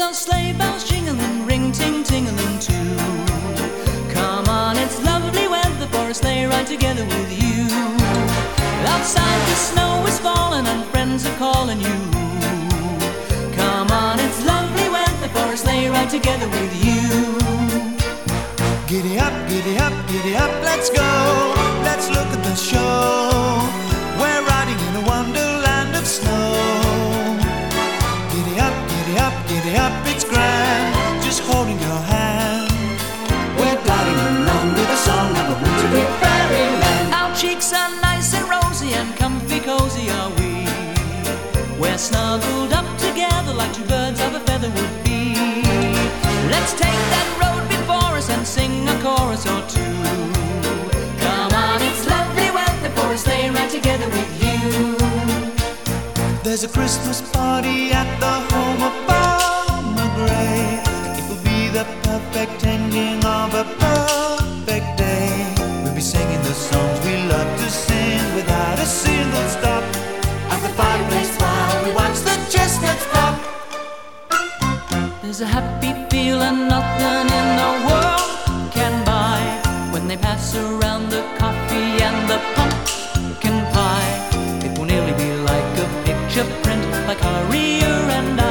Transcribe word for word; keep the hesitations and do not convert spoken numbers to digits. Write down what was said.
bells, sleigh bells jingling, ring ting tingling too. Come on, it's lovely weather for a sleigh ride together with you. Outside the snow is falling and friends are calling you. Come on, it's lovely weather for a sleigh ride together with you. Giddy up, giddy up, giddy up, let's go. Let's look at the show. We're riding in a wonderland of snow. Giddy up, giddy up, giddy up, it's grand. Just holding your hand. We're gliding along with the song of a wintry fairyland. Our cheeks are nice and rosy and comfy cozy are we. We're snuggled up together like two birds of a feather would be. Let's take that road before us and sing a chorus or two. Come on, it's lovely weather for a sleigh ride together with you. There's a Christmas party at the home of Farmer Gray. It will be the perfect ending of a perfect day. We'll be singing the songs we love to sing without a single stop. At the fireplace while we watch the chestnuts pop. There's a happy feeling nothing in the world can buy when they pass around the coffee and the pumpkin pie. It will nearly be like a picture print by Currier and I.